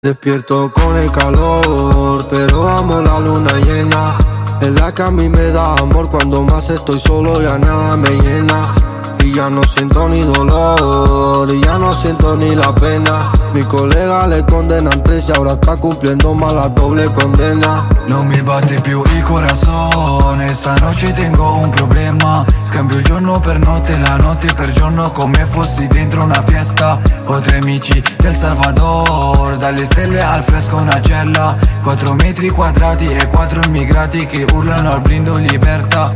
Despierto con el calor, pero amo la luna llena. Es la que a mí me da amor cuando más estoy solo, ya nada me llena. Y ya no siento ni dolor, y ya no siento ni la pena. Mi colega le condenan 13 y ahora está cumpliendo más la doble condena. Non mi batte più il corazon, stanotte tengo un problema. Scambio il giorno per notte, la notte per giorno, come fossi dentro una fiesta. Ho 3 amici del Salvador, dalle stelle al fresco una cella. 4 metri quadrati e 4 immigrati che urlano al blindo libertà.